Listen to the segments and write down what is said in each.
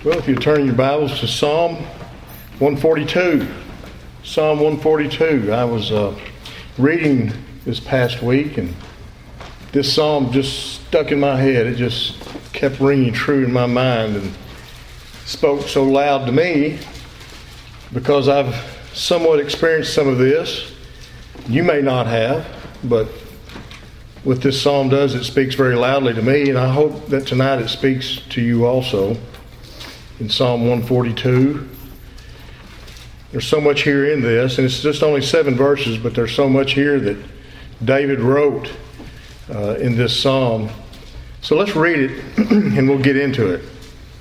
Well, if you turn your Bibles to Psalm 142. Psalm 142. I was reading this past week, and this psalm just stuck in my head. It just kept ringing true in my mind and spoke so loud to me because I've somewhat experienced some of this. You may not have, but what this psalm does, it speaks very loudly to me, and I hope that tonight it speaks to you also. In Psalm 142, there's so much here in this, and it's just only 7 verses, but there's so much here that David wrote in this psalm. So let's read it, and we'll get into it.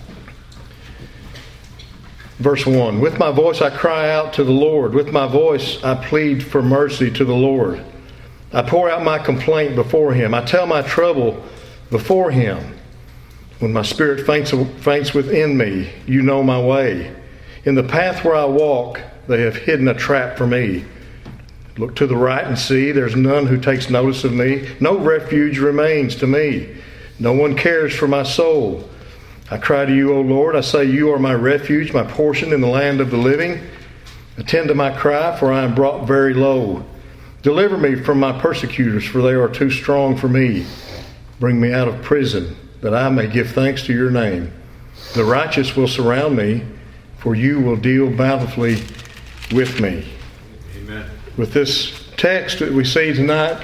Verse 1, "With my voice I cry out to the Lord. With my voice I plead for mercy to the Lord. I pour out my complaint before Him. I tell my trouble before Him. When my spirit faints within me, you know my way. In the path where I walk, they have hidden a trap for me. Look to the right and see, there's none who takes notice of me. No refuge remains to me. No one cares for my soul. I cry to you, O Lord. I say, you are my refuge, my portion in the land of the living. Attend to my cry, for I am brought very low. Deliver me from my persecutors, for they are too strong for me. Bring me out of prison, that I may give thanks to your name. The righteous will surround me, for you will deal bountifully with me." Amen. With this text that we see tonight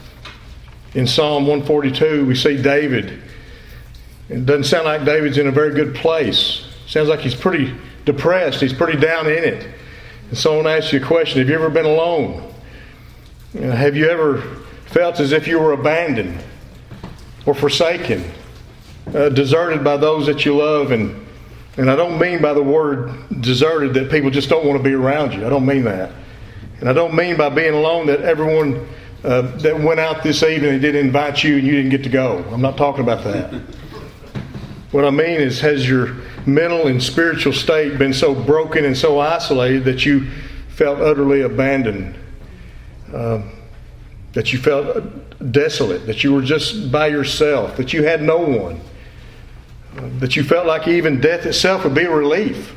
in Psalm 142, we see David. It doesn't sound like David's in a very good place. It sounds like he's pretty depressed. He's pretty down in it. And so I want to ask you a question. Have you ever been alone? Have you ever felt as if you were abandoned or forsaken? Deserted by those that you love, and I don't mean by the word deserted that people just don't want to be around you. I don't mean that. And I don't mean by being alone that everyone that went out this evening and didn't invite you and you didn't get to go. I'm not talking about that. What I mean is, has your mental and spiritual state been so broken and so isolated that you felt utterly abandoned? That you felt desolate, that you were just by yourself, that you had no one, that you felt like even death itself would be a relief.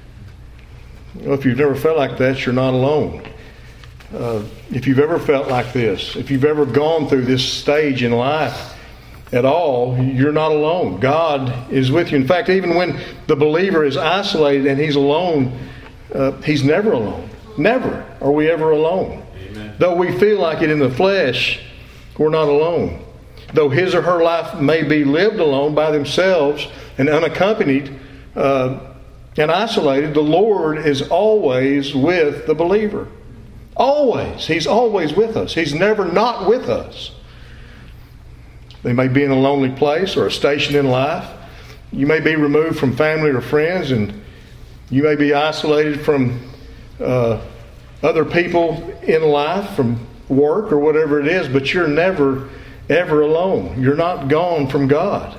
If you've never felt like that, you're not alone. If you've ever felt like this, if you've ever gone through this stage in life at all, you're not alone. God is with you. In fact, even when the believer is isolated and he's alone, he's never alone. Never are we ever alone. Amen. Though we feel like it in the flesh, we're not alone. Though his or her life may be lived alone by themselves and unaccompanied and isolated, the Lord is always with the believer. Always. He's always with us. He's never not with us. They may be in a lonely place or a station in life. You may be removed from family or friends, and you may be isolated from other people in life, from work or whatever it is, but you're never ever alone. You're not gone from God.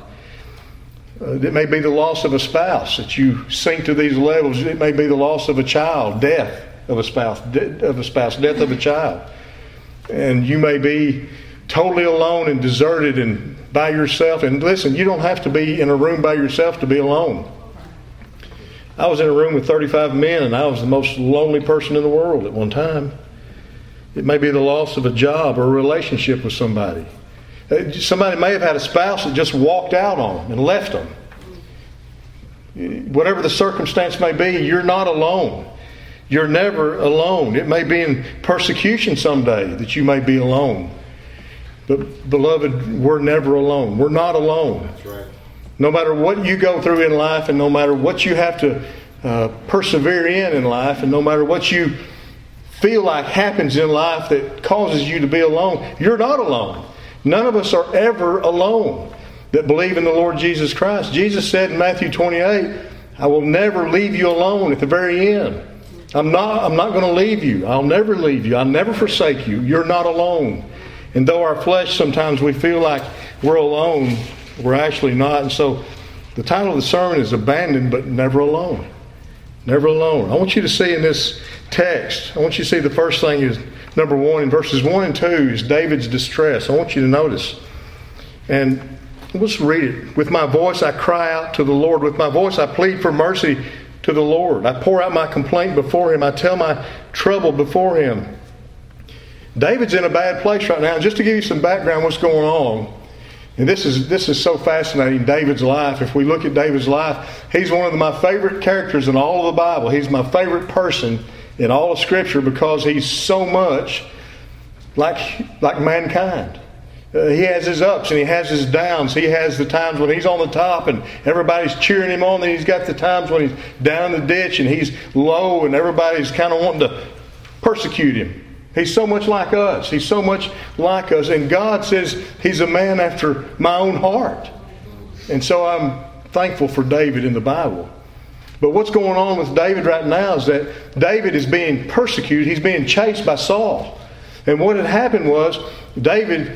It may be the loss of a spouse that you sink to these levels. It may be the loss of a child, death of a spouse, death of a child. And you may be totally alone and deserted and by yourself. And listen, you don't have to be in a room by yourself to be alone. I was in a room with 35 men, and I was the most lonely person in the world at one time. It may be the loss of a job or a relationship with somebody. Somebody may have had a spouse that just walked out on them and left them. Whatever the circumstance may be, you're not alone. You're never alone. It may be in persecution someday that you may be alone. But beloved, we're never alone. We're not alone. That's right. No matter what you go through in life, and no matter what you have to persevere in life, and no matter what you feel like happens in life that causes you to be alone, you're not alone. None of us are ever alone that believe in the Lord Jesus Christ. Jesus said in Matthew 28, "I will never leave you alone," at the very end. I'm not going to leave you. I'll never leave you. I'll never forsake you. You're not alone. And though our flesh, sometimes we feel like we're alone, we're actually not. And so the title of the sermon is Abandoned but Never Alone. Never alone. I want you to see in this text, I want you to see the first thing is, number 1, in verses 1 and 2 is David's distress. I want you to notice. And Let's read it. With my voice I cry out to the Lord. With my voice I plead for mercy to the Lord. I pour out my complaint before Him. I tell my trouble before Him. David's in a bad place right now. And just to give you some background what's going on, and this is so fascinating, David's life. If we look at David's life, he's one of my favorite characters in all of the Bible. He's my favorite person in all of Scripture because he's so much like mankind. He has his ups and he has his downs. He has the times when he's on the top and everybody's cheering him on. Then he's got the times when he's down in the ditch and he's low and everybody's kind of wanting to persecute him. He's so much like us. He's so much like us. And God says he's a man after my own heart. And so I'm thankful for David in the Bible. But what's going on with David right now is that David is being persecuted. He's being chased by Saul. And what had happened was David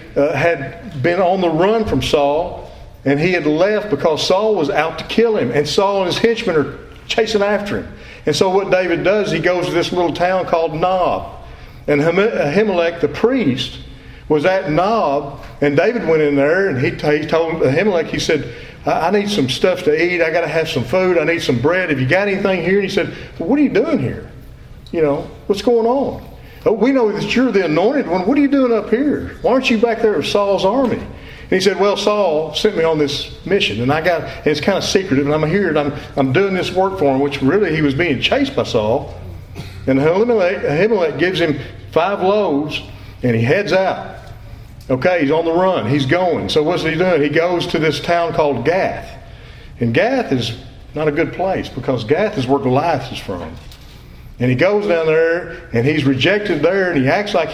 had been on the run from Saul, and he had left because Saul was out to kill him. And Saul and his henchmen are chasing after him. And so what David does, he goes to this little town called Nob. And Ahimelech, the priest, was at Nob, and David went in there, and he told Ahimelech, he said, I need some stuff to eat. I got to have some food. I need some bread. Have you got anything here? And he said, well, what are you doing here? What's going on? Oh, we know that you're the anointed one. What are you doing up here? Why aren't you back there with Saul's army? And he said, well, Saul sent me on this mission, and it's kind of secretive, and I'm here, and I'm doing this work for him, which really he was being chased by Saul. And Ahimelech gives him 5 loaves, and he heads out. Okay, he's on the run. He's going. So what's he doing? He goes to this town called Gath. And Gath is not a good place because Gath is where Goliath is from. And he goes down there, and he's rejected there, and he acts like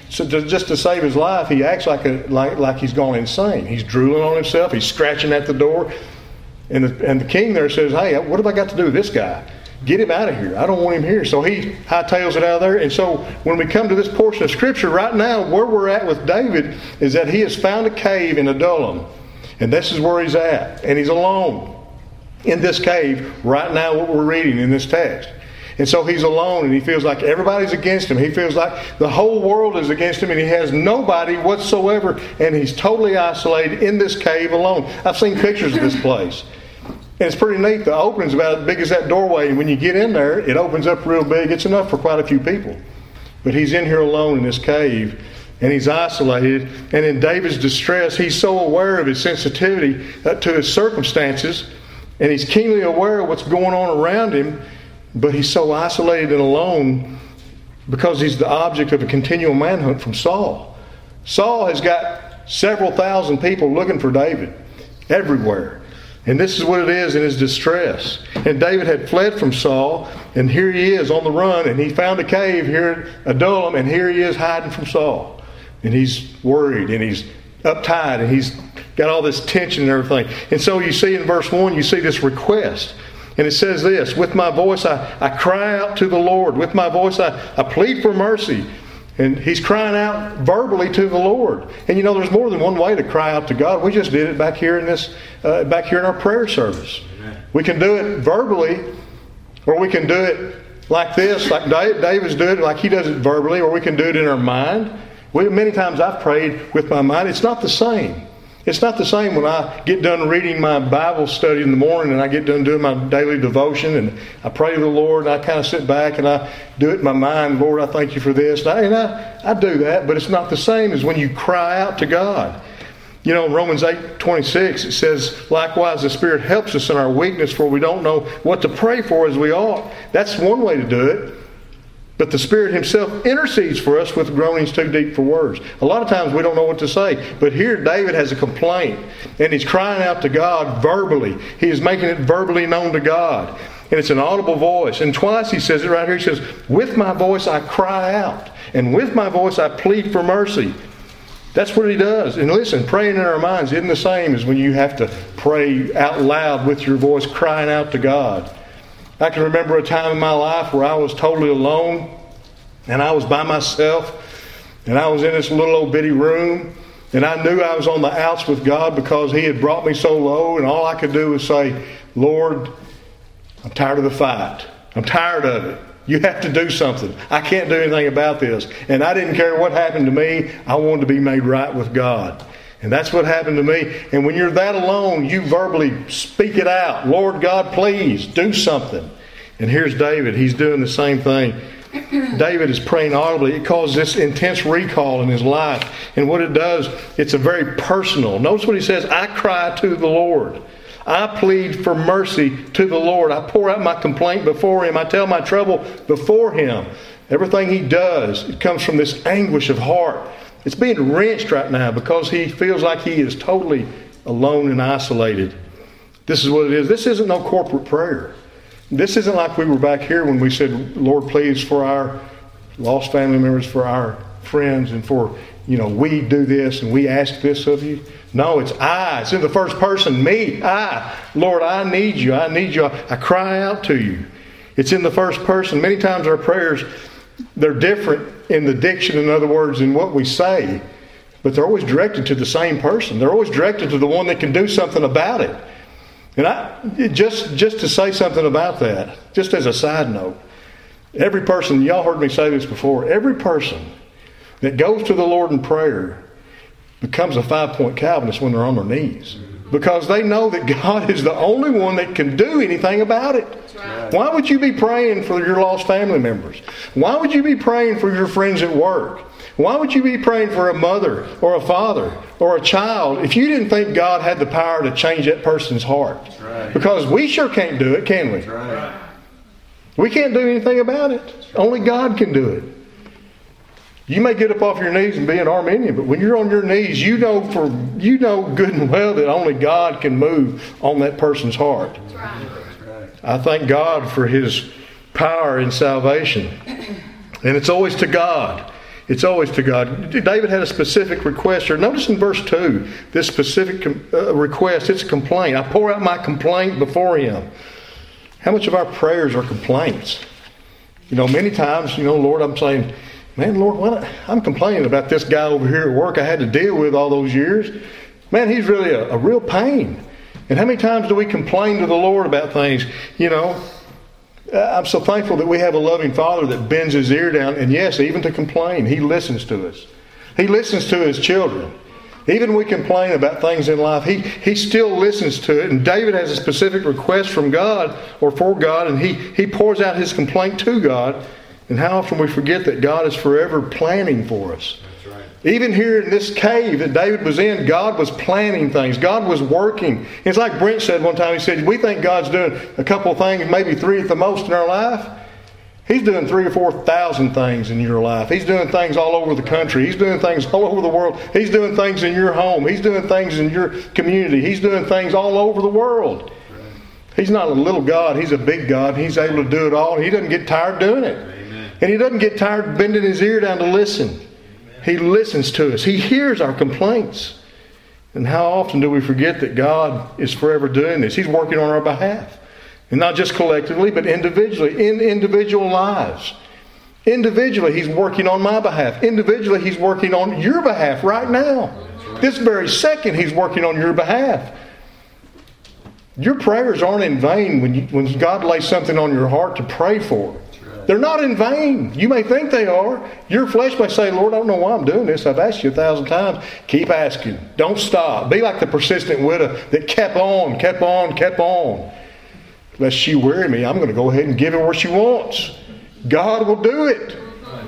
just to save his life, he acts like he's gone insane. He's drooling on himself. He's scratching at the door. And the king there says, hey, what have I got to do with this guy? Get him out of here. I don't want him here. So he hightails it out of there. And so when we come to this portion of Scripture, right now, where we're at with David is that he has found a cave in Adullam. And this is where he's at. And he's alone in this cave right now, what we're reading in this text. And so he's alone, and he feels like everybody's against him. He feels like the whole world is against him, and he has nobody whatsoever. And he's totally isolated in this cave alone. I've seen pictures of this place. And it's pretty neat. The opening's about as big as that doorway. And when you get in there, it opens up real big. It's enough for quite a few people. But he's in here alone in this cave. And he's isolated. And in David's distress, he's so aware of his sensitivity to his circumstances. And he's keenly aware of what's going on around him. But he's so isolated and alone because he's the object of a continual manhunt from Saul. Saul has got several thousand people looking for David everywhere. And this is what it is in his distress. And David had fled from Saul, and here he is on the run, and he found a cave here at Adullam, and here he is hiding from Saul. And he's worried, and he's uptight, and he's got all this tension and everything. And so you see in verse 1, you see this request. And it says this, with my voice I cry out to the Lord. With my voice I plead for mercy. And he's crying out verbally to the Lord. And there's more than one way to cry out to God. We just did it back here in our prayer service. Amen. We can do it verbally, or we can do it like this, like David's doing it, like he does it verbally, or we can do it in our mind. Many times I've prayed with my mind. It's not the same. It's not the same when I get done reading my Bible study in the morning and I get done doing my daily devotion and I pray to the Lord and I kind of sit back and I do it in my mind. Lord, I thank you for this. And I do that, but it's not the same as when you cry out to God. In Romans 8:26 it says, likewise the Spirit helps us in our weakness, for we don't know what to pray for as we ought. That's one way to do it. But the Spirit Himself intercedes for us with groanings too deep for words. A lot of times we don't know what to say. But here David has a complaint. And he's crying out to God verbally. He is making it verbally known to God. And it's an audible voice. And twice he says it right here. He says, with my voice I cry out. And with my voice I plead for mercy. That's what he does. And listen, praying in our minds isn't the same as when you have to pray out loud with your voice crying out to God. I can remember a time in my life where I was totally alone and I was by myself and I was in this little old bitty room and I knew I was on the outs with God because He had brought me so low, and all I could do was say, Lord, I'm tired of the fight. I'm tired of it. You have to do something. I can't do anything about this. And I didn't care what happened to me. I wanted to be made right with God. And that's what happened to me. And when you're that alone, you verbally speak it out. Lord God, please do something. And here's David. He's doing the same thing. David is praying audibly. It causes this intense recall in his life. And what it does, it's a very personal. Notice what he says, I cry to the Lord. I plead for mercy to the Lord. I pour out my complaint before Him. I tell my trouble before Him. Everything he does, it comes from this anguish of heart. It's being wrenched right now because he feels like he is totally alone and isolated. This is what it is. This isn't no corporate prayer. This isn't like we were back here when we said, Lord, please, for our lost family members, for our friends, and for, we do this and we ask this of you. No, it's I. It's in the first person. Me. I. Lord, I need you. I need you. I cry out to you. It's in the first person. Many times our prayers, they're different in the diction, in other words, in what we say. But they're always directed to the same person. They're always directed to the one that can do something about it. And just to say something about that, just as a side note, every person, y'all heard me say this before, every person that goes to the Lord in prayer becomes a 5-point Calvinist when they're on their knees. Because they know that God is the only one that can do anything about it. Right. Why would you be praying for your lost family members? Why would you be praying for your friends at work? Why would you be praying for a mother or a father or a child if you didn't think God had the power to change that person's heart? Right. Because we sure can't do it, can we? Right. We can't do anything about it. Only God can do it. You may get up off your knees and be an Arminian, but when you're on your knees, you know good and well that only God can move on that person's heart. I thank God for His power in salvation. And it's always to God. It's always to God. David had a specific request here. Notice in verse 2, this specific request, it's a complaint. I pour out my complaint before Him. How much of our prayers are complaints? Many times, Lord, I'm saying, man, Lord, I'm complaining about this guy over here at work I had to deal with all those years. Man, he's really a real pain. And how many times do we complain to the Lord about things? I'm so thankful that we have a loving Father that bends His ear down. And yes, even to complain, He listens to us. He listens to His children. Even when we complain about things in life, He still listens to it. And David has a specific request from God or for God, and he pours out his complaint to God. And how often we forget that God is forever planning for us. That's right. Even here in this cave that David was in, God was planning things. God was working. It's like Brent said one time. He said, we think God's doing a couple of things, maybe 3 at the most in our life. He's doing 3,000 or 4,000 things in your life. He's doing things all over the country. He's doing things all over the world. He's doing things in your home. He's doing things in your community. He's doing things all over the world. Right. He's not a little God. He's a big God. He's able to do it all. He doesn't get tired doing it. And He doesn't get tired bending His ear down to listen. Amen. He listens to us. He hears our complaints. And how often do we forget that God is forever doing this? He's working on our behalf. And not just collectively, but individually, in individual lives. Individually, He's working on my behalf. Individually, He's working on your behalf right now. Right. This very second, He's working on your behalf. Your prayers aren't in vain when God lays something on your heart to pray for. They're not in vain. You may think they are. Your flesh may say, Lord, I don't know why I'm doing this. I've asked you 1,000 times. Keep asking. Don't stop. Be like the persistent widow that kept on. Lest she weary me, I'm going to go ahead and give her what she wants. God will do it.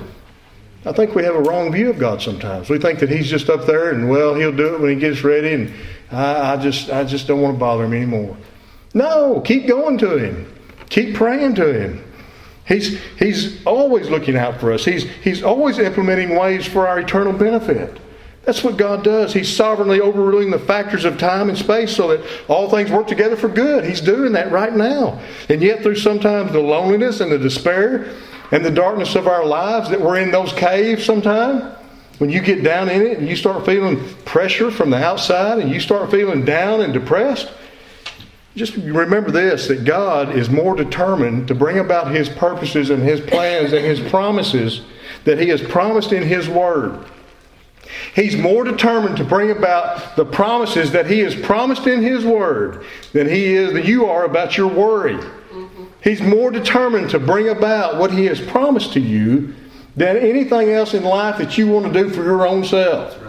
I think we have a wrong view of God sometimes. We think that He's just up there and, He'll do it when He gets ready, and I just don't want to bother Him anymore. No, keep going to Him. Keep praying to Him. He's always looking out for us. He's always implementing ways for our eternal benefit. That's what God does. He's sovereignly overruling the factors of time and space so that all things work together for good. He's doing that right now. And yet through sometimes the loneliness and the despair and the darkness of our lives that we're in those caves sometimes, when you get down in it and you start feeling pressure from the outside and you start feeling down and depressed, just remember this, that God is more determined to bring about His purposes and His plans and His promises that He has promised in His Word. He's more determined to bring about the promises that He has promised in His Word than you are about your worry. Mm-hmm. He's more determined to bring about what He has promised to you than anything else in life that you want to do for your own self. Right. Yeah.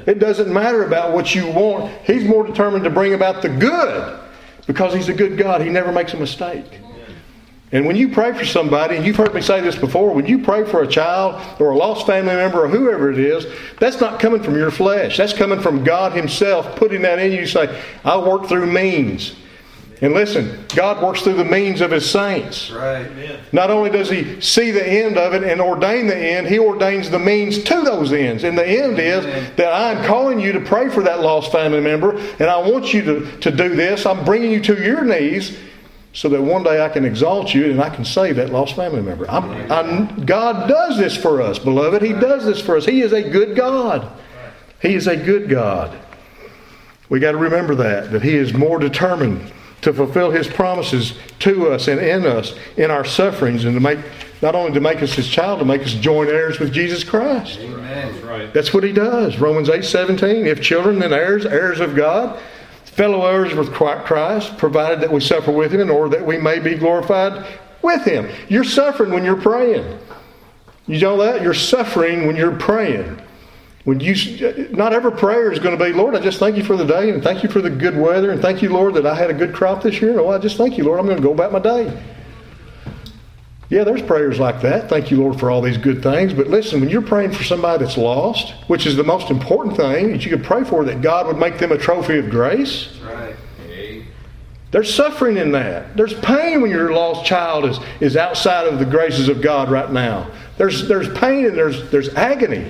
It doesn't matter about what you want. He's more determined to bring about the good because He's a good God. He never makes a mistake. And when you pray for somebody, and you've heard me say this before, when you pray for a child or a lost family member or whoever it is, that's not coming from your flesh. That's coming from God Himself putting that in you. You say, I work through means. And listen, God works through the means of His saints. Right. Not only does He see the end of it and ordain the end, He ordains the means to those ends. And the end is that I'm calling you to pray for that lost family member, and I want you to do this. I'm bringing you to your knees so that one day I can exalt you and I can save that lost family member. God does this for us, beloved. He does this for us. He is a good God. He is a good God. We got to remember that He is more determined to fulfill His promises to us and in us in our sufferings, and to make not only to make us His child, to make us joint heirs with Jesus Christ. Amen. That's right. That's what He does. Romans 8:17. If children, then heirs, heirs of God, fellow heirs with Christ, provided that we suffer with Him in order that we may be glorified with Him. You're suffering when you're praying. You know that? You're suffering when you're praying. Not every prayer is going to be, Lord, I just thank You for the day, and thank You for the good weather, and thank You, Lord, that I had a good crop this year. No, I just thank You, Lord, I'm going to go about my day. Yeah, there's prayers like that. Thank You, Lord, for all these good things. But listen, when you're praying for somebody that's lost, which is the most important thing that you could pray for, that God would make them a trophy of grace. Right. There's suffering in that. There's pain when your lost child is outside of the graces of God right now. There's pain and there's agony.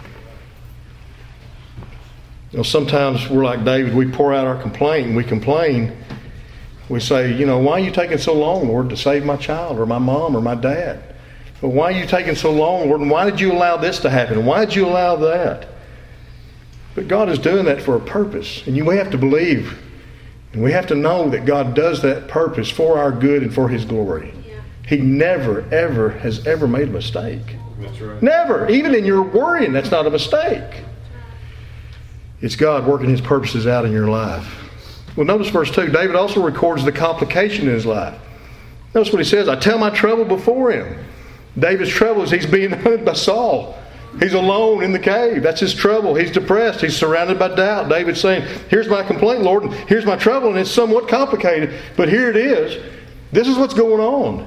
You know, sometimes we're like David. We pour out our complaint and we complain. We say, why are You taking so long, Lord, to save my child or my mom or my dad? Well, why are You taking so long, Lord? And why did You allow this to happen? Why did You allow that? But God is doing that for a purpose. And we have to believe. And we have to know that God does that purpose for our good and for His glory. Yeah. He never, ever has ever made a mistake. That's right. Never. Even in your worrying, that's not a mistake. It's God working His purposes out in your life. Well, notice verse 2. David also records the complication in his life. Notice what he says. I tell my trouble before Him. David's trouble is he's being hunted by Saul. He's alone in the cave. That's his trouble. He's depressed. He's surrounded by doubt. David's saying, here's my complaint, Lord, and here's my trouble, and it's somewhat complicated. But here it is. This is what's going on.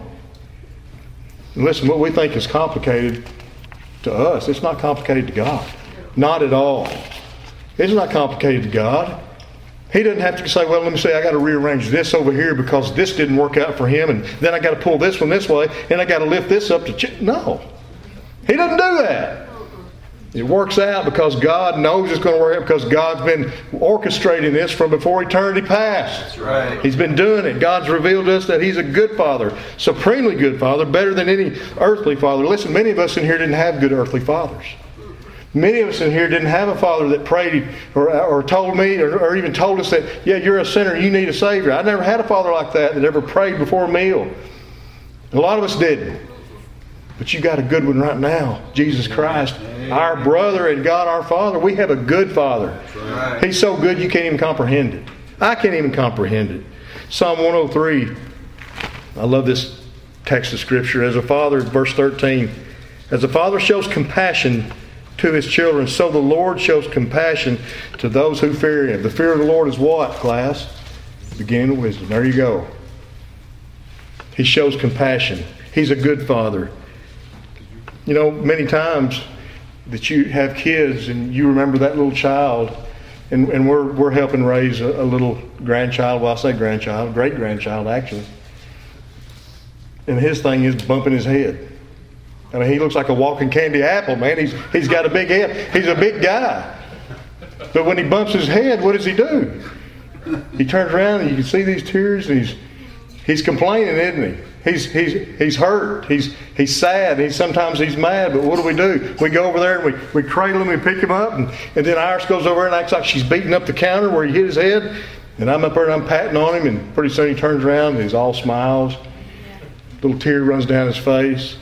And listen, what we think is complicated to us, it's not complicated to God. Not at all. It's not complicated to God. He doesn't have to say, well, let me say, I got to rearrange this over here because this didn't work out for him, and then I got to pull this one this way, and I got to lift this up to... No. He doesn't do that. It works out because God knows it's going to work out, because God's been orchestrating this from before eternity past. That's right. He's been doing it. God's revealed to us that He's a good Father, supremely good Father, better than any earthly father. Listen, many of us in here didn't have good earthly fathers. Many of us in here didn't have a father that prayed or told me or even told us that, yeah, you're a sinner, you need a Savior. I never had a father like that ever prayed before a meal. A lot of us didn't. But you got a good one right now. Jesus Christ, our brother and God our Father. We have a good Father. Right. He's so good you can't even comprehend it. I can't even comprehend it. Psalm 103. I love this text of Scripture. As a father, verse 13. As a father shows compassion to his children, so the Lord shows compassion to those who fear Him. The fear of the Lord is what, class? The beginning of wisdom. There you go. He shows compassion. He's a good Father. You know, many times that you have kids and you remember that little child, and we're helping raise a little grandchild. Well, I say grandchild, great-grandchild actually. And his thing is bumping his head. I mean, he looks like a walking candy apple, man. He's got a big head. He's a big guy. But when he bumps his head, what does he do? He turns around and you can see these tears, and he's complaining, isn't he? He's hurt. He's sad. Sometimes he's mad. But what do? We go over there and we cradle him and pick him up, and then Iris goes over and acts like she's beating up the counter where he hit his head. And I'm up there and I'm patting on him, and pretty soon he turns around and he's all smiles. A little tear runs down his face.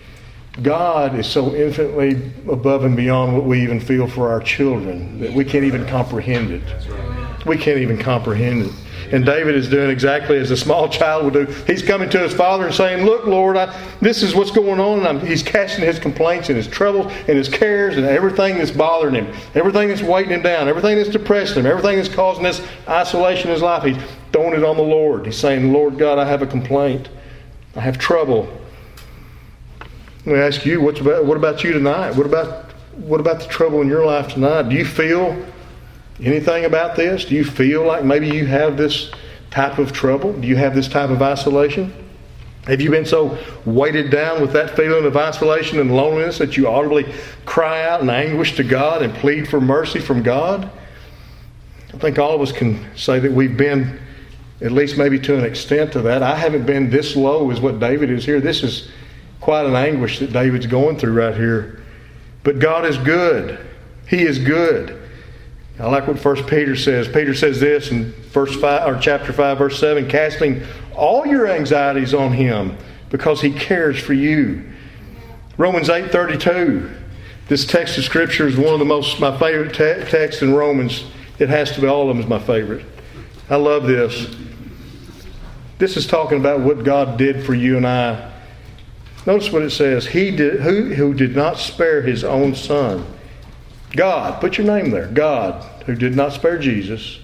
God is so infinitely above and beyond what we even feel for our children that we can't even comprehend it. We can't even comprehend it. And David is doing exactly as a small child would do. He's coming to his father and saying, look, Lord, this is what's going on. And he's casting his complaints and his troubles and his cares and everything that's bothering him, everything that's weighting him down, everything that's depressing him, everything that's causing this isolation in his life. He's throwing it on the Lord. He's saying, Lord God, I have a complaint. I have trouble. Let me ask you, what about you tonight? What about the trouble in your life tonight? Do you feel anything about this? Do you feel like maybe you have this type of trouble? Do you have this type of isolation? Have you been so weighted down with that feeling of isolation and loneliness that you audibly cry out in anguish to God and plead for mercy from God? I think all of us can say that we've been, at least maybe to an extent, to that. I haven't been this low as what David is here. This is quite an anguish that David's going through right here. But God is good. He is good. I like what 1 Peter says. Peter says this in chapter 5, verse 7, casting all your anxieties on Him because He cares for you. Romans 8:32. This text of Scripture is one of my favorite texts in Romans. It has to be. All of them is my favorite. I love this. This is talking about what God did for you and I. Notice what it says. He did, who did not spare His own Son. God, put your name there. God, who did not spare Jesus,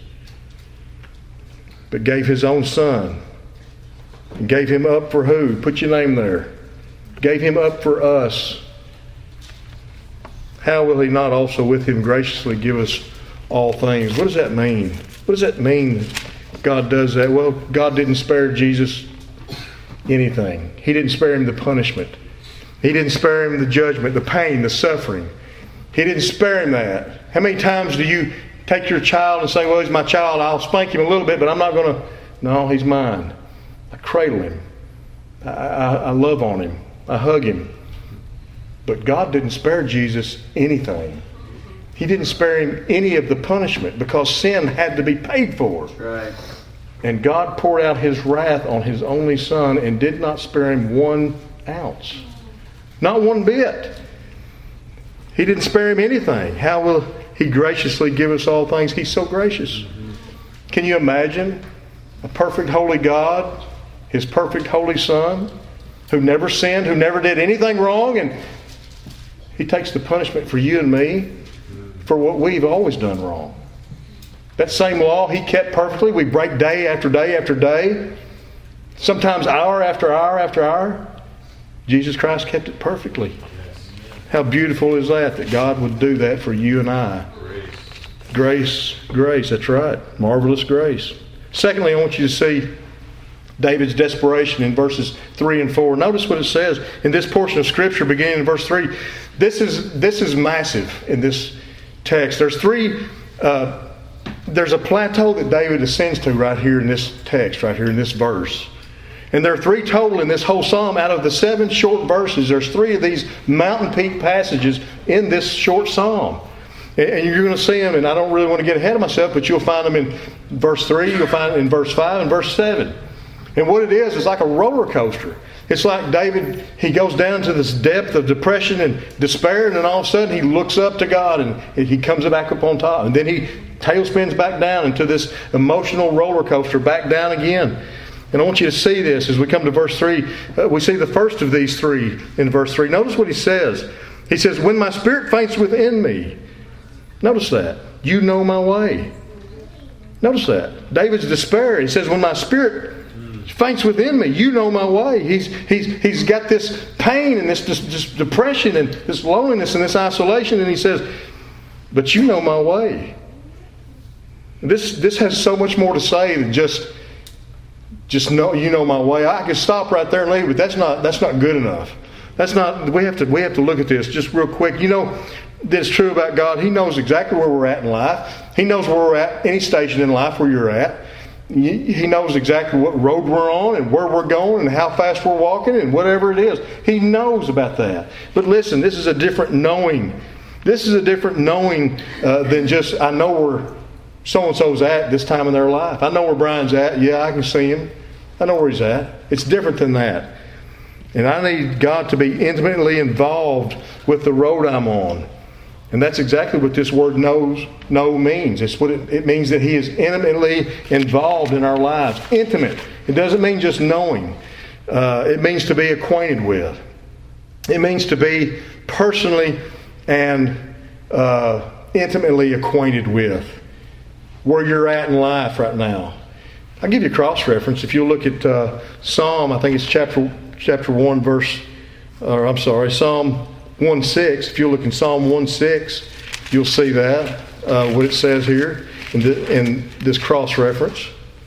but gave His own Son. And gave Him up for who? Put your name there. Gave Him up for us. How will He not also with Him graciously give us all things? What does that mean? What does that mean God does that? Well, God didn't spare Jesus anything. He didn't spare Him the punishment. He didn't spare Him the judgment, the pain, the suffering. He didn't spare Him that. How many times do you take your child and say, well, he's my child, I'll spank him a little bit, but I'm not going to... No, he's mine. I cradle him. I love on him. I hug him. But God didn't spare Jesus anything. He didn't spare Him any of the punishment because sin had to be paid for. Right. And God poured out His wrath on His only Son and did not spare Him 1 ounce. Not one bit. He didn't spare Him anything. How will He graciously give us all things? He's so gracious. Can you imagine a perfect holy God, His perfect holy Son, who never sinned, who never did anything wrong, and He takes the punishment for you and me for what we've always done wrong. That same law He kept perfectly. We break day after day after day. Sometimes hour after hour after hour. Jesus Christ kept it perfectly. How beautiful is that God would do that for you and I. Grace, that's right. Marvelous grace. Secondly, I want you to see David's desperation in verses 3 and 4. Notice what it says in this portion of Scripture beginning in verse 3. This is massive in this text. There's a plateau that David ascends to right here in this text, right here in this verse. And there are 3 total in this whole psalm. Out of the 7 short verses, there's 3 of these mountain peak passages in this short psalm. And you're going to see them, and I don't really want to get ahead of myself, but you'll find them in verse 3, you'll find them in verse 5 and verse 7. And what it is like a roller coaster. It's like David, he goes down to this depth of depression and despair, and then all of a sudden he looks up to God and he comes back up on top. And then he tailspins back down into this emotional roller coaster, back down again. And I want you to see this as we come to verse 3. We see the first of these 3 in verse 3. Notice what he says. He says, when my spirit faints within me. Notice that. You know my way. Notice that. David's despair. He says, when my spirit faints within me, you know my way. He's got this pain and this depression and this loneliness and this isolation. And he says, but you know my way. This has so much more to say than just know, you know my way. I could stop right there and leave, but that's not good enough. That's not. We have to look at this just real quick. You know, that's true about God. He knows exactly where we're at in life. He knows where we're at, any station in life where you're at. He knows exactly what road we're on and where we're going and how fast we're walking and whatever it is. He knows about that. But listen, this is a different knowing. This is a different knowing than just, I know where so-and-so's at this time in their life. I know where Brian's at. Yeah, I can see him. I know where he's at. It's different than that. And I need God to be intimately involved with the road I'm on. And that's exactly what this word know means. It means that He is intimately involved in our lives. Intimate. It doesn't mean just knowing. It means to be acquainted with. It means to be personally and intimately acquainted with where you're at in life right now. I'll give you a cross-reference. If you look at Psalm, I think it's chapter 1 verse, Psalm 1:6. If you look in Psalm 1:6, you'll see that, what it says here in this cross-reference.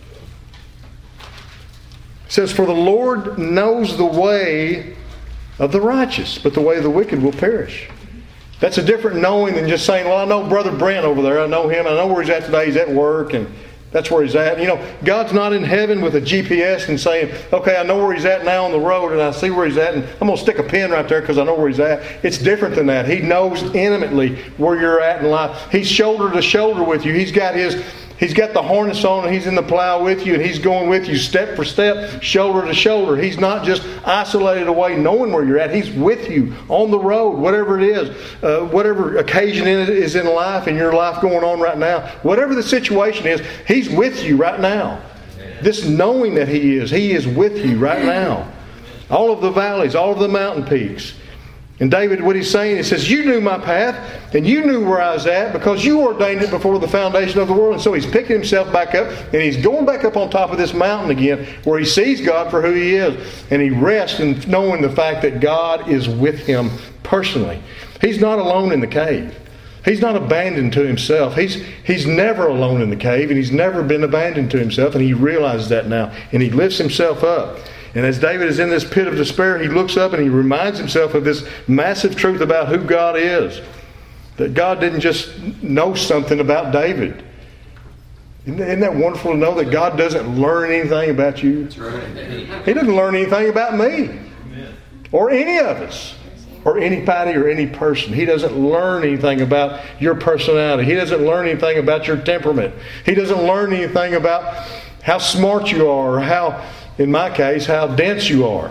It says, "For the Lord knows the way of the righteous, but the way of the wicked will perish." That's a different knowing than just saying, well, I know Brother Brent over there. I know him. I know where he's at today. He's at work, and that's where he's at. God's not in heaven with a GPS and saying, okay, I know where he's at now on the road, and I see where he's at, and I'm going to stick a pin right there because I know where he's at. It's different than that. He knows intimately where you're at in life. He's shoulder to shoulder with you. He's got the harness on, and He's in the plow with you, and He's going with you step for step, shoulder to shoulder. He's not just isolated away knowing where you're at. He's with you on the road, whatever it is, whatever occasion it is in life, in your life going on right now. Whatever the situation is, He's with you right now. This knowing that He is with you right now. All of the valleys, all of the mountain peaks. And David, what he's saying, he says, you knew my path, and you knew where I was at, because you ordained it before the foundation of the world. And so he's picking himself back up, and he's going back up on top of this mountain again, where he sees God for who He is. And he rests in knowing the fact that God is with him personally. He's not alone in the cave. He's not abandoned to himself. He's never alone in the cave, and he's never been abandoned to himself, and he realizes that now. And he lifts himself up. And as David is in this pit of despair, he looks up and he reminds himself of this massive truth about who God is. That God didn't just know something about David. Isn't that wonderful to know that God doesn't learn anything about you? That's right. He doesn't learn anything about me. Amen. Or any of us. Or anybody or any person. He doesn't learn anything about your personality. He doesn't learn anything about your temperament. He doesn't learn anything about how smart you are, or how, in my case, how dense you are.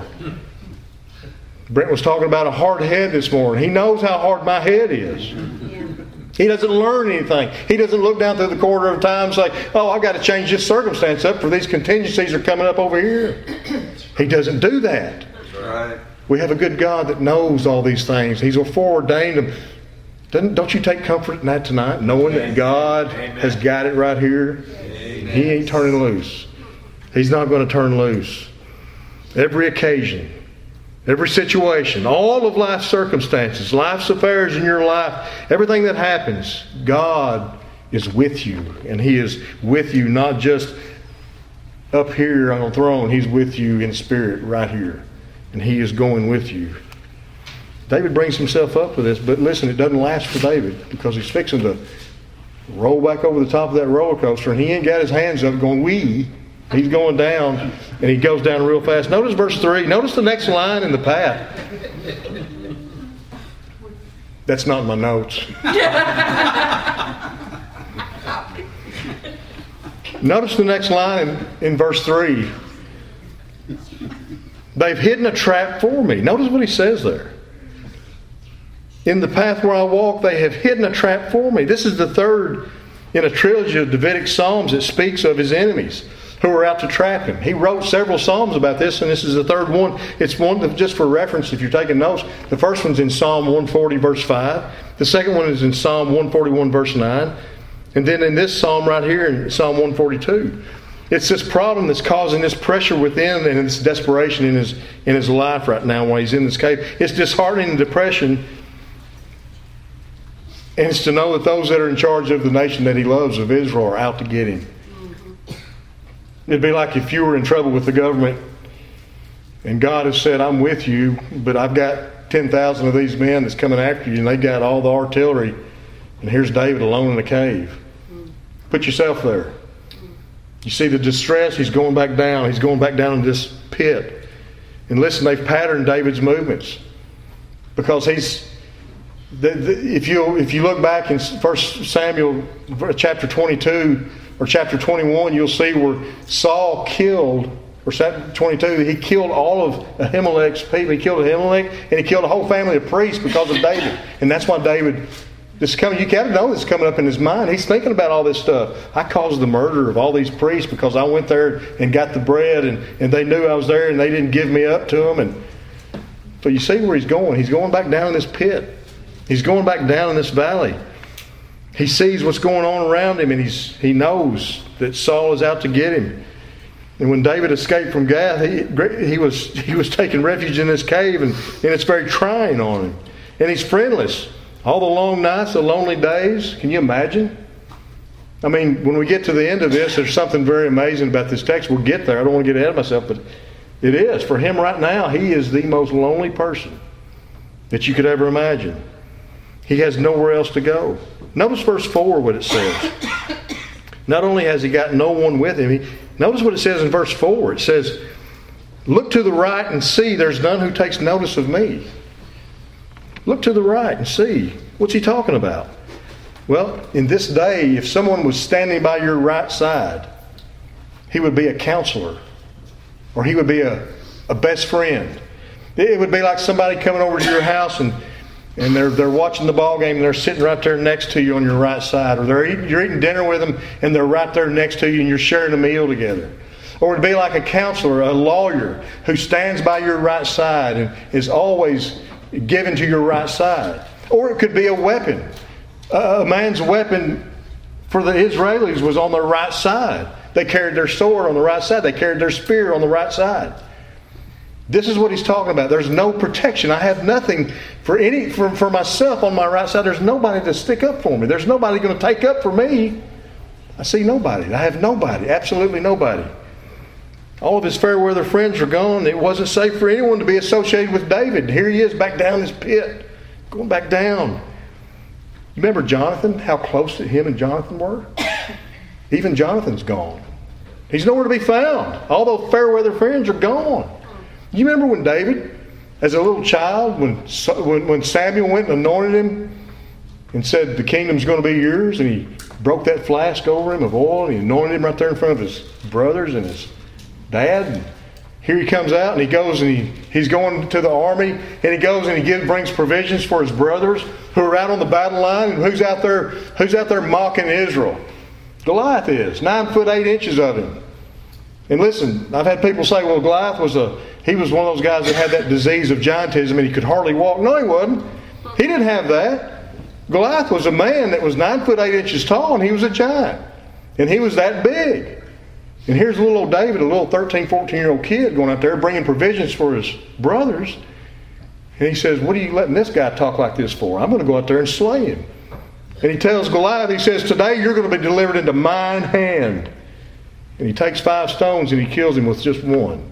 Brent was talking about a hard head this morning. He knows how hard my head is. He doesn't learn anything. He doesn't look down through the corridor of time and say, oh, I've got to change this circumstance up for these contingencies are coming up over here. He doesn't do that. That's right. We have a good God that knows all these things. He's foreordained them. Don't you take comfort in that tonight, knowing that God has got it right here? Amen. He ain't turning loose. He's not going to turn loose. Every occasion, every situation, all of life's circumstances, life's affairs in your life, everything that happens, God is with you. And He is with you not just up here on the throne. He's with you in spirit right here. And He is going with you. David brings himself up with this, but listen, it doesn't last for David, because he's fixing to roll back over the top of that roller coaster, and he ain't got his hands up going, wee. He's going down, and he goes down real fast. Notice verse 3. Notice the next line in the path. That's not in my notes. Notice the next line in verse 3. They've hidden a trap for me. Notice what he says there. In the path where I walk, they have hidden a trap for me. This is the third in a trilogy of Davidic Psalms that speaks of his enemies who are out to trap him. He wrote several Psalms about this, and this is the third one. It's one just for reference if you're taking notes. The first one's in Psalm 140 verse 5. The second one is in Psalm 141 verse 9. And then in this Psalm right here in Psalm 142. It's this problem that's causing this pressure within and this desperation in his life right now while he's in this cave. It's disheartening and depression. And it's to know that those that are in charge of the nation that he loves, of Israel, are out to get him. It'd be like if you were in trouble with the government and God has said, I'm with you, but I've got 10,000 of these men that's coming after you and they got all the artillery, and here's David alone in a cave. Put yourself there. You see the distress, he's going back down. He's going back down in this pit. And listen, they've patterned David's movements. Because if you look back in 1 Samuel chapter 22 or chapter 21, you'll see where Saul killed, or chapter 22, he killed all of Ahimelech's people. He killed Ahimelech and he killed a whole family of priests because of David. And that's why David This coming, you got to know this is coming up in his mind. He's thinking about all this stuff. I caused the murder of all these priests because I went there and got the bread, and they knew I was there, and they didn't give me up to them. And so you see where he's going. He's going back down in this pit. He's going back down in this valley. He sees what's going on around him, and he knows that Saul is out to get him. And when David escaped from Gath, he was taking refuge in this cave, and it's very trying on him. And he's friendless. All the long nights, the lonely days. Can you imagine? I mean, when we get to the end of this, there's something very amazing about this text. We'll get there. I don't want to get ahead of myself, but it is. For him right now, he is the most lonely person that you could ever imagine. He has nowhere else to go. Notice verse 4, what it says. Not only has he got no one with him, notice what it says in verse 4. It says, "Look to the right and see, there's none who takes notice of me." Look to the right and see. What's he talking about? Well, in this day, if someone was standing by your right side, he would be a counselor, or he would be a best friend. It would be like somebody coming over to your house and they're watching the ball game and they're sitting right there next to you on your right side, or you're eating dinner with them and they're right there next to you and you're sharing a meal together. Or it'd be like a counselor, a lawyer who stands by your right side and is always given to your right side. Or it could be a weapon. A man's weapon for the Israelis was on their right side. They carried their sword on the right side. They carried their spear on the right side. This is what he's talking about. There's no protection. I have nothing for myself on my right side. There's nobody to stick up for me. There's nobody going to take up for me. I see nobody. I have nobody. Absolutely nobody. All of his fair weather friends are gone. It wasn't safe for anyone to be associated with David. Here he is back down this pit. Going back down. You remember Jonathan? How close him and Jonathan were? Even Jonathan's gone. He's nowhere to be found. All those fair weather friends are gone. You remember when David, as a little child, when Samuel went and anointed him and said, "The kingdom's going to be yours," and he broke that flask over him of oil and he anointed him right there in front of his brothers and his dad. And here he comes out and he goes and he's going to the army, and he goes and he brings provisions for his brothers who are out on the battle line. And who's out there mocking Israel? Goliath is. 9 foot 8 inches of him. And listen, I've had people say, well, Goliath was one of those guys that had that disease of giantism and he could hardly walk. No, he wasn't. He didn't have that. Goliath was a man that was 9 foot 8 inches tall, and he was a giant. And he was that big. And here's little old David, a little 13, 14-year-old kid going out there bringing provisions for his brothers. And he says, "What are you letting this guy talk like this for? I'm going to go out there and slay him." And he tells Goliath, he says, "Today you're going to be delivered into mine hand." And he takes 5 stones and he kills him with just one.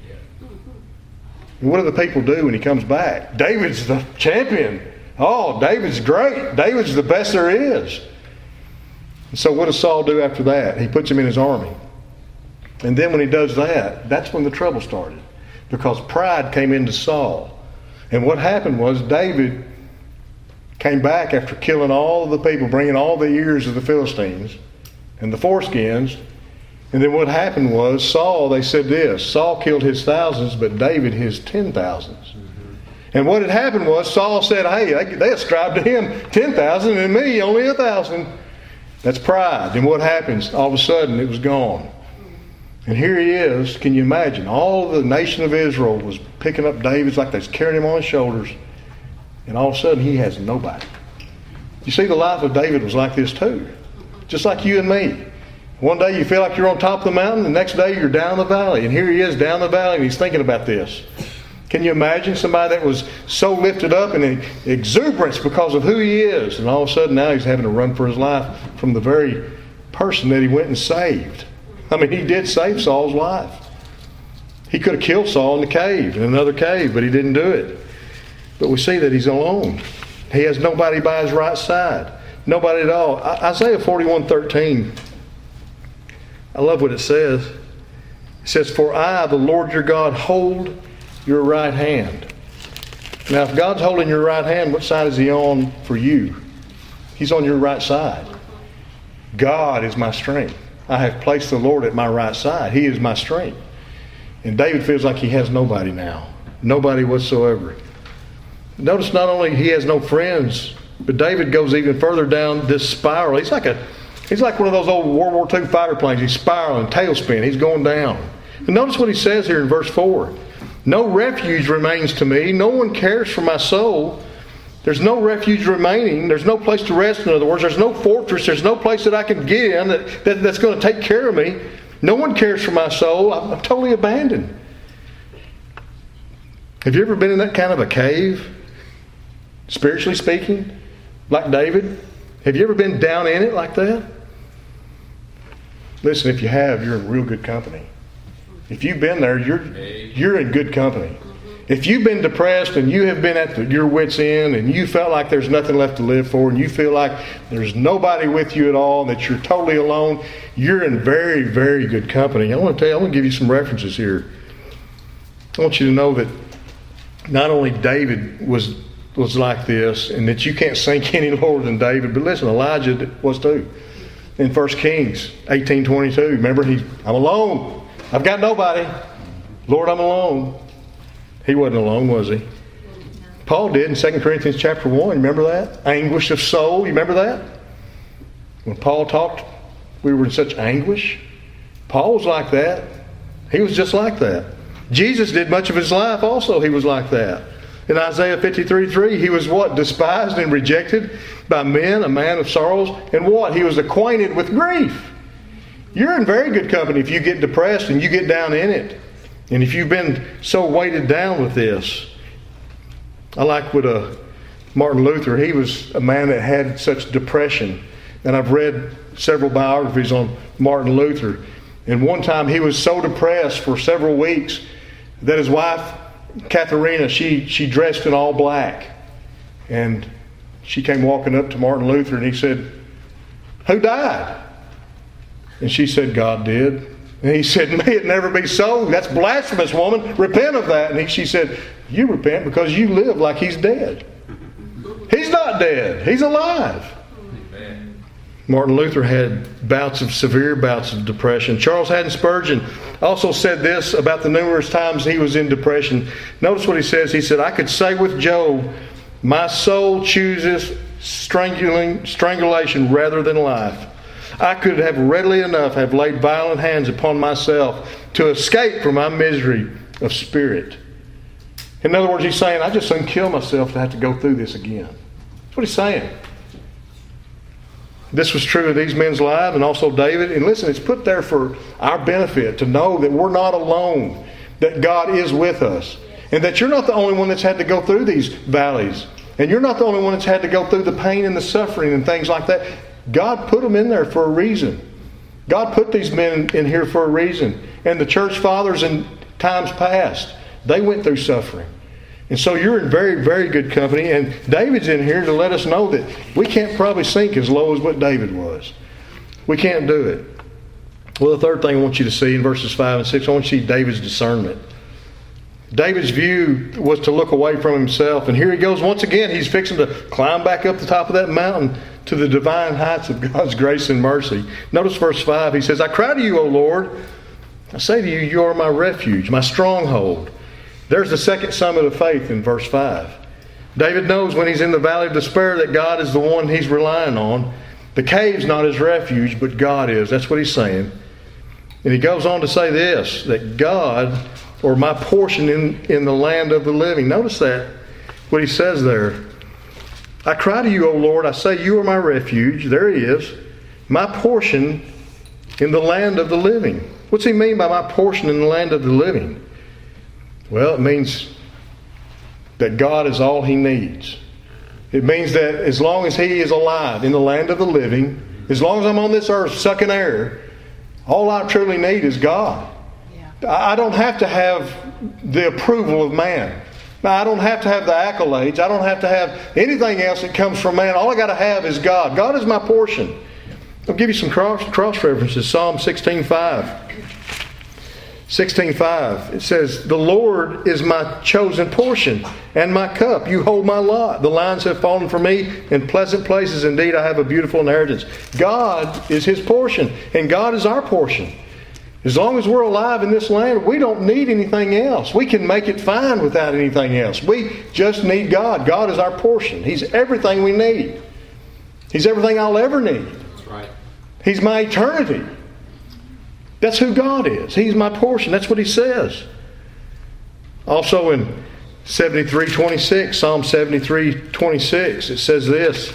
And what do the people do when he comes back? David's the champion. Oh, David's great. David's the best there is. And so what does Saul do after that? He puts him in his army. And then when he does that, that's when the trouble started. Because pride came into Saul. And what happened was David came back after killing all of the people, bringing all the ears of the Philistines and the foreskins. And then what happened was they said this, Saul killed his thousands, but David his 10,000s. And what had happened was Saul said, hey, they ascribed to him 10,000 and me only 1,000. That's pride. And what happens? All of a sudden it was gone. And here he is. Can you imagine? All of the nation of Israel was picking up David like they was carrying him on his shoulders. And all of a sudden he has nobody. You see, the life of David was like this too. Just like you and me. One day you feel like you're on top of the mountain. The next day you're down the valley. And here he is down the valley and he's thinking about this. Can you imagine somebody that was so lifted up and in exuberance because of who he is? And all of a sudden now he's having to run for his life from the very person that he went and saved. I mean, he did save Saul's life. He could have killed Saul in the cave, in another cave, but he didn't do it. But we see that he's alone. He has nobody by his right side. Nobody at all. Isaiah 41:13. I love what it says. It says, "For I, the Lord your God, hold your right hand." Now, if God's holding your right hand, what side is he on for you? He's on your right side. God is my strength. I have placed the Lord at my right side. He is my strength. And David feels like he has nobody now. Nobody whatsoever. Notice not only he has no friends But David goes even further down this spiral. He's like one of those old World War II fighter planes. He's spiraling, tailspin. He's going down. And notice what he says here in verse 4. No refuge remains to me. No one cares for my soul. There's no refuge remaining. There's no place to rest, in other words. There's no fortress. There's no place that I can get in that's going to take care of me. No one cares for my soul. I'm totally abandoned. Have you ever been in that kind of a cave? Spiritually speaking? Like David? Have you ever been down in it like that? Listen, if you have, you're in real good company. If you've been there, you're in good company. If you've been depressed and you have been at your wit's end and you felt like there's nothing left to live for and you feel like there's nobody with you at all, that you're totally alone, you're in very, very good company. I want to give you some references here. I want you to know that not only David was like this, and that you can't sink any lower than David, but listen, Elijah was too. In 1 Kings 18:22, remember, I'm alone. I've got nobody. Lord, I'm alone. He wasn't alone, was he? Paul did in 2 Corinthians chapter 1. Remember that? Anguish of soul. You remember that? When Paul talked, we were in such anguish. Paul was like that. He was just like that. Jesus did much of his life also. He was like that. In Isaiah 53:3, he was what? Despised and rejected by men, a man of sorrows. And what? He was acquainted with grief. You're in very good company if you get depressed and you get down in it. And if you've been so weighted down with this. I like what Martin Luther, he was a man that had such depression. And I've read several biographies on Martin Luther. And one time he was so depressed for several weeks that his wife, Katharina, she dressed in all black. And she came walking up to Martin Luther and he said, "Who died?" And she said, "God did." And he said, "May it never be so. That's blasphemous, woman. Repent of that." And she said, "You repent because you live like he's dead." He's not dead. He's alive. Amen. Martin Luther had severe bouts of depression. Charles Haddon Spurgeon also said this about the numerous times he was in depression. Notice what he says. He said, "I could say with Job, my soul chooses strangulation rather than life. I could have readily enough have laid violent hands upon myself to escape from my misery of spirit." In other words, he's saying, I just soon kill myself to have to go through this again. That's what he's saying. This was true of these men's lives and also David. And listen, it's put there for our benefit to know that we're not alone, that God is with us, and that you're not the only one that's had to go through these valleys. And you're not the only one that's had to go through the pain and the suffering and things like that. God put them in there for a reason. God put these men in here for a reason. And the church fathers in times past, they went through suffering. And so you're in very, very good company. And David's in here to let us know that we can't probably sink as low as what David was. We can't do it. Well, the third thing I want you to see in verses 5 and 6, I want you to see David's discernment. David's view was to look away from himself. And here he goes once again. He's fixing to climb back up the top of that mountain to the divine heights of God's grace and mercy. Notice verse 5. He says, "I cry to you, O Lord. I say to you, you are my refuge, my stronghold." There's the second summit of faith in verse 5. David knows when he's in the valley of despair that God is the one he's relying on. The cave's not his refuge, but God is. That's what he's saying. And he goes on to say this, that God, or my portion in the land of the living. Notice that, what he says there. "I cry to you, O Lord. I say you are my refuge." There he is. My portion in the land of the living. What's he mean by my portion in the land of the living? Well, it means that God is all he needs. It means that as long as he is alive in the land of the living, as long as I'm on this earth sucking air, all I truly need is God. Yeah. I don't have to have the approval of man. I don't have to have the accolades. I don't have to have anything else that comes from man. All I got to have is God. God is my portion. I'll give you some cross references. Psalm 16:5. 16:5. It says, "The Lord is my chosen portion and my cup. You hold my lot. The lines have fallen for me in pleasant places. Indeed, I have a beautiful inheritance." God is his portion, and God is our portion. As long as we're alive in this land, we don't need anything else. We can make it fine without anything else. We just need God. God is our portion. He's everything we need. He's everything I'll ever need. That's right. He's my eternity. That's who God is. He's my portion. That's what He says. Also in 73:26, Psalm 73:26, it says this.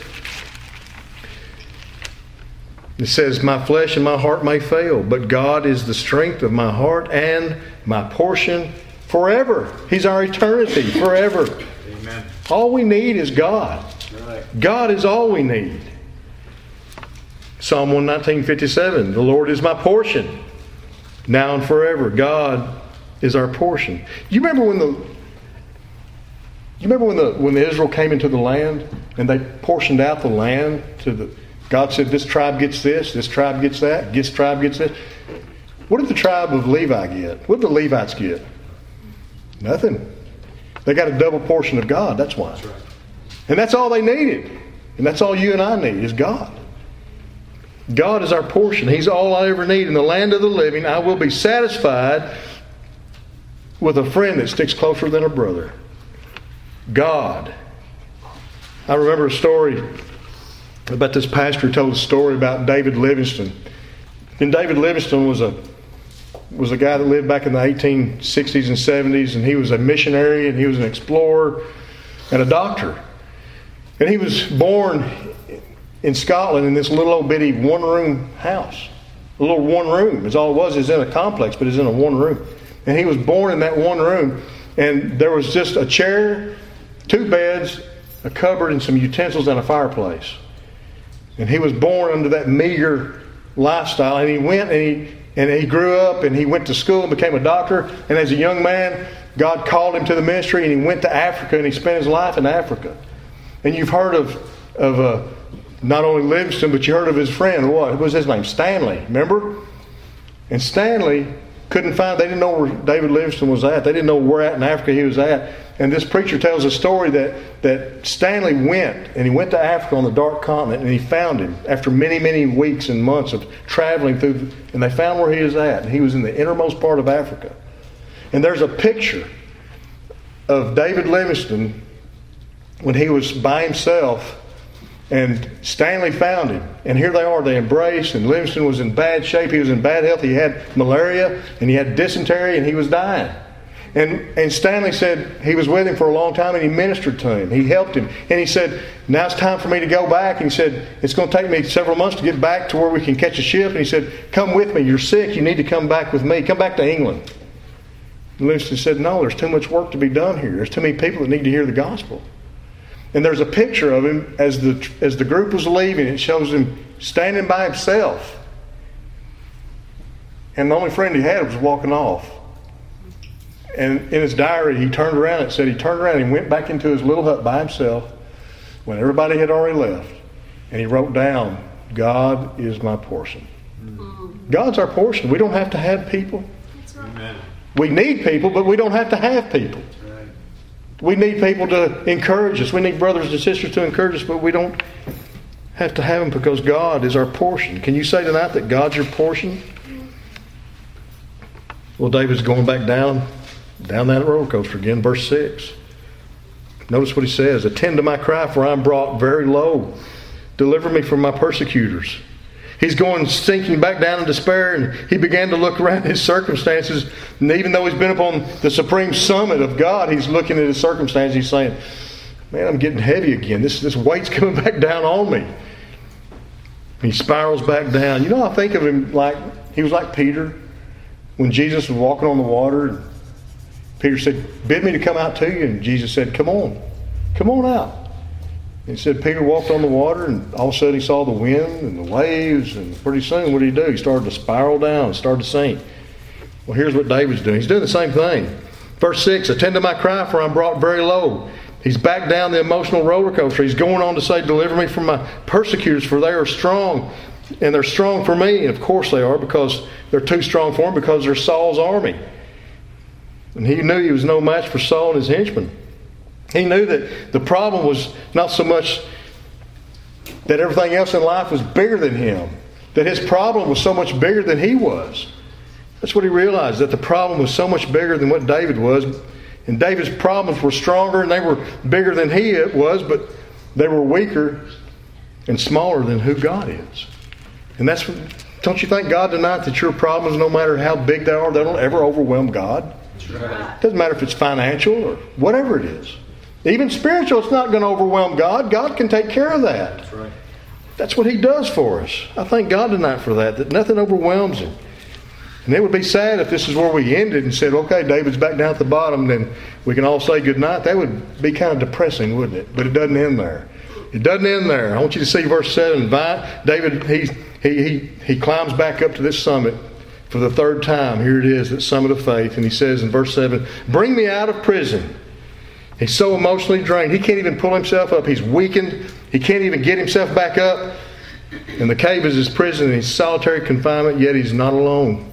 It says, my flesh and my heart may fail, but God is the strength of my heart and my portion forever. He's our eternity forever. Amen. All we need is God. Right. God is all we need. Psalm 119:57, the Lord is my portion, now and forever. God is our portion. You remember when Israel came into the land and they portioned out the land to the God said, this tribe gets this tribe gets that, this tribe gets this. What did the tribe of Levi get? What did the Levites get? Nothing. They got a double portion of God, that's why. That's right. And that's all they needed. And that's all you and I need is God. God is our portion. He's all I ever need. In the land of the living, I will be satisfied with a friend that sticks closer than a brother. God. I remember a story about this pastor who told a story about David Livingstone. And David Livingstone was a guy that lived back in the 1860s and 70s, and he was a missionary, and he was an explorer and a doctor. And he was born in Scotland in this little old bitty one-room house. A little one room is all it was. It's in a complex, but it's in a one room. And he was born in that one room, and there was just a chair, 2 beds, a cupboard, and some utensils and a fireplace. And he was born under that meager lifestyle. And he went and he grew up and he went to school and became a doctor. And as a young man, God called him to the ministry and he went to Africa and he spent his life in Africa. And you've heard of not only Livingstone, but you heard of his friend. What was his name? Stanley. Remember? And Stanley couldn't find. They didn't know where David Livingstone was at. They didn't know where at in Africa he was at. And this preacher tells a story that Stanley went, and he went to Africa on the dark continent, and he found him after many, many weeks and months of traveling through, and they found where he was at. And he was in the innermost part of Africa. And there's a picture of David Livingstone when he was by himself, and Stanley found him. And here they are, they embraced, and Livingstone was in bad shape. He was in bad health. He had malaria, and he had dysentery, and he was dying. And Stanley said he was with him for a long time, and he ministered to him. He helped him. And he said, now it's time for me to go back. And he said, it's going to take me several months to get back to where we can catch a ship. And he said, come with me. You're sick. You need to come back with me. Come back to England. And Livingstone said, no, there's too much work to be done here. There's too many people that need to hear the gospel. And there's a picture of him as the group was leaving. It shows him standing by himself. And the only friend he had was walking off. And in his diary, he turned around. It said he turned around and went back into his little hut by himself when everybody had already left. And he wrote down, God is my portion. God's our portion. We don't have to have people. Amen. We need people, but we don't have to have people. Right. We need people to encourage us. We need brothers and sisters to encourage us, but we don't have to have them because God is our portion. Can you say tonight that God's your portion? Well, David's going back down that roller coaster again, verse 6. Notice what he says. Attend to my cry, for I am brought very low. Deliver me from my persecutors. He's going sinking back down in despair, and he began to look around his circumstances. And even though he's been upon the supreme summit of God, he's looking at his circumstances. He's saying, man, I'm getting heavy again. This weight's coming back down on me. And he spirals back down. You know, I think of him like, he was like Peter when Jesus was walking on the water. And Peter said, bid me to come out to you. And Jesus said, come on out. And he said, Peter walked on the water, and all of a sudden he saw the wind and the waves, and pretty soon what did he do? He started to spiral down, started to sink. Well, here's what David's doing. He's doing the same thing. Verse 6, attend to my cry, for I'm brought very low. He's back down the emotional roller coaster. He's going on to say, deliver me from my persecutors, for they are strong, and they're strong for me. And of course they are, because they're too strong for him, because they're Saul's army. And he knew he was no match for Saul and his henchmen. He knew that the problem was not so much that everything else in life was bigger than him, that his problem was so much bigger than he was. That's what he realized, that the problem was so much bigger than what David was. And David's problems were stronger and they were bigger than he was, but they were weaker and smaller than who God is. And that's what, don't you think God tonight that your problems, no matter how big they are, they don't ever overwhelm God? That's right. It doesn't matter if it's financial or whatever it is. Even spiritual, it's not going to overwhelm God. God can take care of that. That's right. That's what he does for us. I thank God tonight for that nothing overwhelms him. And it would be sad if this is where we ended and said, okay, David's back down at the bottom, then we can all say goodnight. That would be kind of depressing, wouldn't it? But it doesn't end there. It doesn't end there. I want you to see verse 7. David, he climbs back up to this summit for the third time. Here it is, that summit of faith. And he says in verse 7, bring me out of prison. He's so emotionally drained. He can't even pull himself up. He's weakened. He can't even get himself back up. And the cave is his prison and he's solitary confinement, yet he's not alone.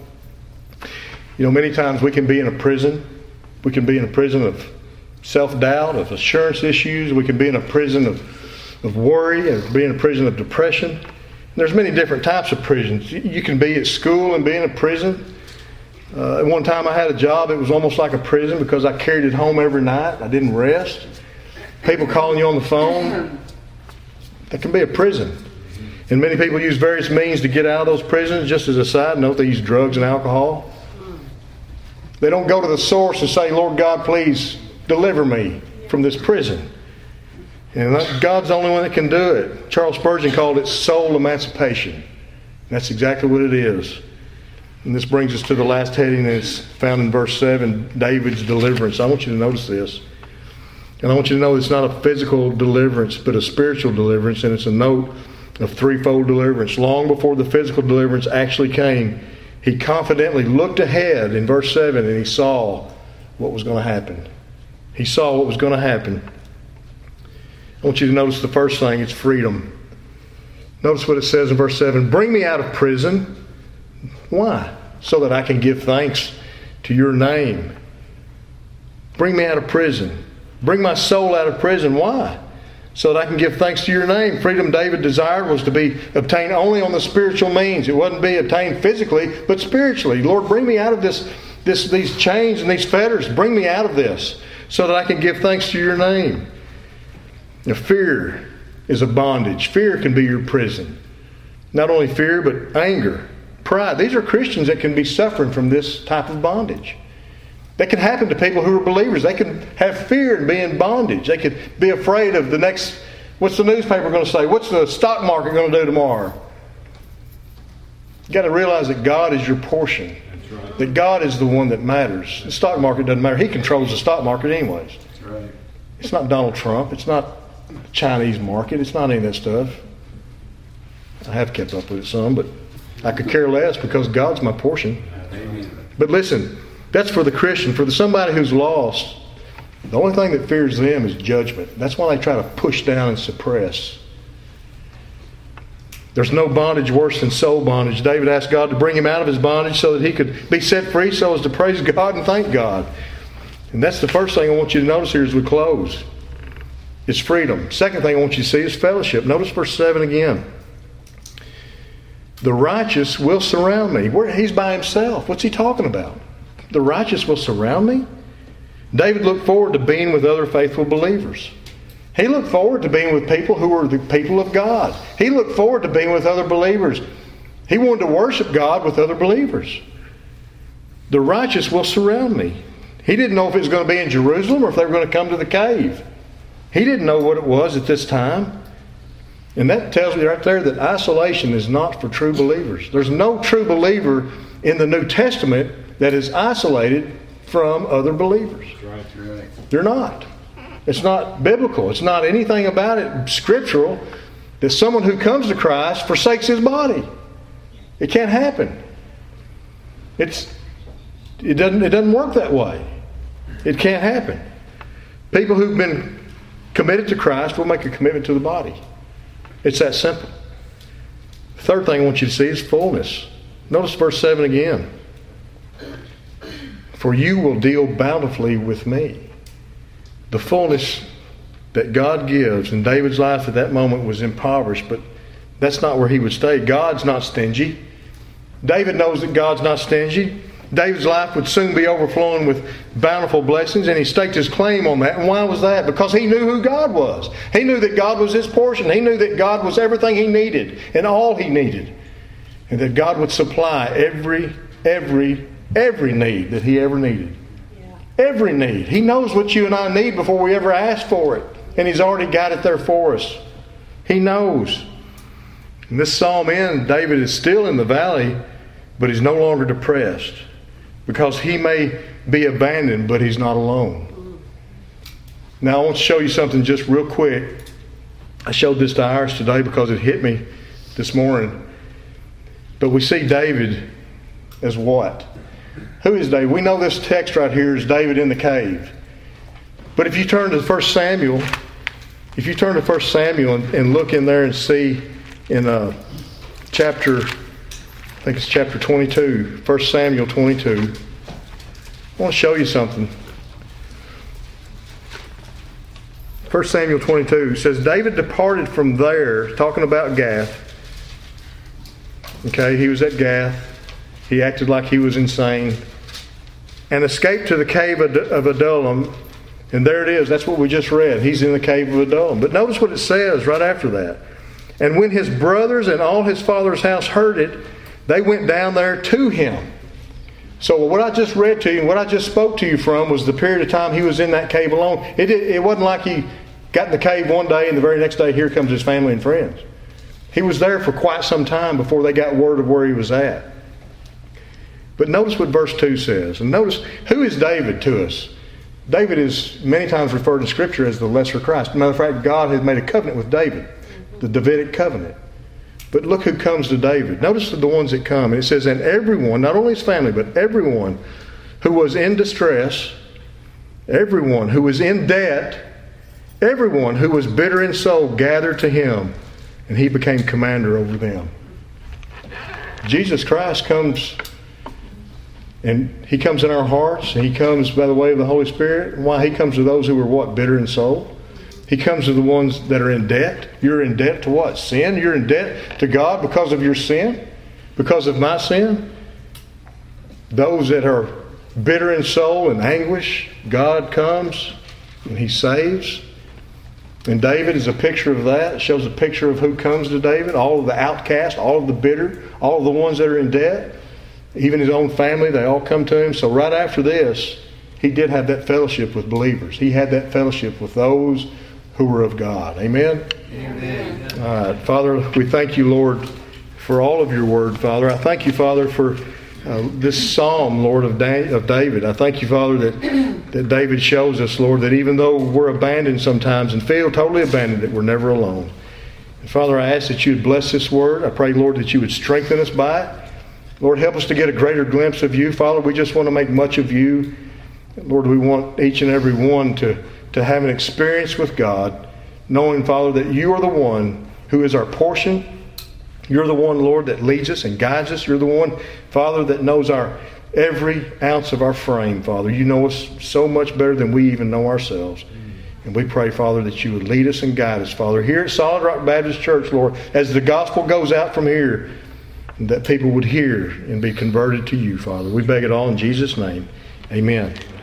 You know, many times we can be in a prison. We can be in a prison of self-doubt, of assurance issues. We can be in a prison of worry, and be in a prison of depression. And there's many different types of prisons. You can be at school and be in a prison. At one time I had a job, it was almost like a prison because I carried it home every night. I didn't rest. People calling you on the phone. That can be a prison. And many people use various means to get out of those prisons. Just as a side note, they use drugs and alcohol. They don't go to the source and say, Lord God, please deliver me from this prison. And God's the only one that can do it. Charles Spurgeon called it soul emancipation. And that's exactly what it is. And this brings us to the last heading, and it's found in verse 7, David's deliverance. I want you to notice this. And I want you to know it's not a physical deliverance, but a spiritual deliverance. And it's a note of threefold deliverance. Long before the physical deliverance actually came, he confidently looked ahead in verse 7 and he saw what was going to happen. He saw what was going to happen. I want you to notice the first thing, it's freedom. Notice what it says in verse 7. Bring me out of prison. Why? So that I can give thanks to your name. Bring me out of prison. Bring my soul out of prison. Why? So that I can give thanks to your name. Freedom David desired was to be obtained only on the spiritual means. It wasn't be obtained physically, but spiritually. Lord, bring me out of these chains and these fetters. Bring me out of this so that I can give thanks to your name. Now, fear is a bondage. Fear can be your prison. Not only fear, but anger, pride. These are Christians that can be suffering from this type of bondage. That can happen to people who are believers. They can have fear and be in bondage. They could be afraid of the next, what's the newspaper going to say? What's the stock market going to do tomorrow? You've got to realize that God is your portion. That's right. That God is the one that matters. The stock market doesn't matter. He controls the stock market anyways. That's right. It's not Donald Trump. It's not the Chinese market. It's not any of that stuff. I have kept up with it some, but I could care less because God's my portion. Amen. But listen, that's for the Christian. For somebody who's lost, the only thing that fears them is judgment. That's why they try to push down and suppress. There's no bondage worse than soul bondage. David asked God to bring him out of his bondage so that he could be set free, so as to praise God and thank God. And that's the first thing I want you to notice here as we close. It's freedom. Second thing I want you to see is fellowship. Notice verse 7 again. The righteous will surround me. He's by himself. What's he talking about? The righteous will surround me? David looked forward to being with other faithful believers. He looked forward to being with people who were the people of God. He looked forward to being with other believers. He wanted to worship God with other believers. The righteous will surround me. He didn't know if it was going to be in Jerusalem or if they were going to come to the cave. He didn't know what it was at this time. And that tells me right there that isolation is not for true believers. There's no true believer in the New Testament that is isolated from other believers. Right. They're not. It's not biblical. It's not anything about it scriptural that someone who comes to Christ forsakes his body. It can't happen. It doesn't work that way. It can't happen. People who've been committed to Christ will make a commitment to the body. It's that simple. The third thing I want you to see is fullness. Notice verse 7 again. For you will deal bountifully with me. The fullness that God gives in David's life at that moment was impoverished, but that's not where he would stay. God's not stingy. David knows that God's not stingy. David's life would soon be overflowing with bountiful blessings, and he staked his claim on that. And why was that? Because he knew who God was. He knew that God was his portion. He knew that God was everything he needed and all he needed. And that God would supply every need that he ever needed. Every need. He knows what you and I need before we ever ask for it. And he's already got it there for us. He knows. And this psalm ends, David is still in the valley, but he's no longer depressed. Because he may be abandoned, but he's not alone. Now I want to show you something just real quick. I showed this to Iris today because it hit me this morning. But we see David as what? Who is David? We know this text right here is David in the cave. But if you turn to 1 Samuel, and look in there and see in chapter 22, 1 Samuel 22, I want to show you something. 1 Samuel 22 says, David departed from there, talking about Gath. Okay, he was at Gath. He acted like he was insane. And escaped to the cave of Adullam. And there it is. That's what we just read. He's in the cave of Adullam. But notice what it says right after that. And when his brothers and all his father's house heard it, they went down there to him. So what I just read to you and what I just spoke to you from was the period of time he was in that cave alone. It wasn't like he got in the cave one day and the very next day here comes his family and friends. He was there for quite some time before they got word of where he was at. But notice what verse 2 says. And notice, who is David to us? David is many times referred in Scripture as the lesser Christ. As a matter of fact, God has made a covenant with David. The Davidic covenant. But look who comes to David. Notice the ones that come. It says, and everyone, not only his family, but everyone who was in distress, everyone who was in debt, everyone who was bitter in soul gathered to him, and he became commander over them. Jesus Christ comes, and he comes in our hearts, and he comes by the way of the Holy Spirit. Why? He comes to those who are what? Bitter in soul. He comes to the ones that are in debt. You're in debt to what? Sin. You're in debt to God because of your sin, because of my sin. Those that are bitter in soul and anguish, God comes and he saves. And David is a picture of that. It shows a picture of who comes to David. All of the outcasts, all of the bitter, all of the ones that are in debt. Even his own family, they all come to him. So right after this, he did have that fellowship with believers. He had that fellowship with those who were of God. Amen? Amen. All right. Father, we thank you, Lord, for all of your word, Father. I thank you, Father, for this psalm, Lord, of David. I thank you, Father, that David shows us, Lord, that even though we're abandoned sometimes and feel totally abandoned, that we're never alone. And Father, I ask that you would bless this word. I pray, Lord, that you would strengthen us by it. Lord, help us to get a greater glimpse of you. Father, we just want to make much of you. Lord, we want each and every one to have an experience with God, knowing, Father, that you are the one who is our portion. You're the one, Lord, that leads us and guides us. You're the one, Father, that knows our every ounce of our frame, Father. You know us so much better than we even know ourselves. And we pray, Father, that you would lead us and guide us, Father, here at Solid Rock Baptist Church, Lord, as the gospel goes out from here, that people would hear and be converted to you, Father. We beg it all in Jesus' name. Amen.